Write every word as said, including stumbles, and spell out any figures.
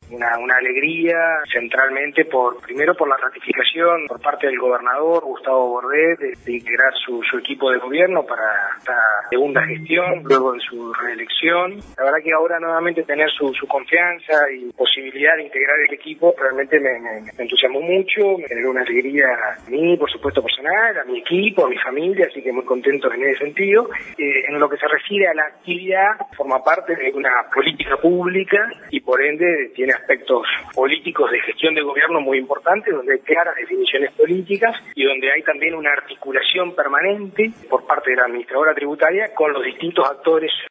una, una alegría centralmente por, primero por la ratificación por parte del gobernador Gustavo Bordet de, de integrar su, su equipo de gobierno para esta segunda gestión, luego de su reelección. La verdad que ahora nuevamente tener su, su confianza y posibilidad de integrar el equipo realmente me, me, me entusiasmó mucho, me generó una alegría a mí, por supuesto personal, a mi equipo, a mi familia, así que muy contento en ese sentido. Eh, en lo que se refiere a la actividad, forma parte de una política pública y por ende tiene aspectos políticos de gestión de gobierno muy importantes, donde hay claras definiciones políticas y donde hay también una articulación permanente por parte de la administradora tributaria con los distintos actores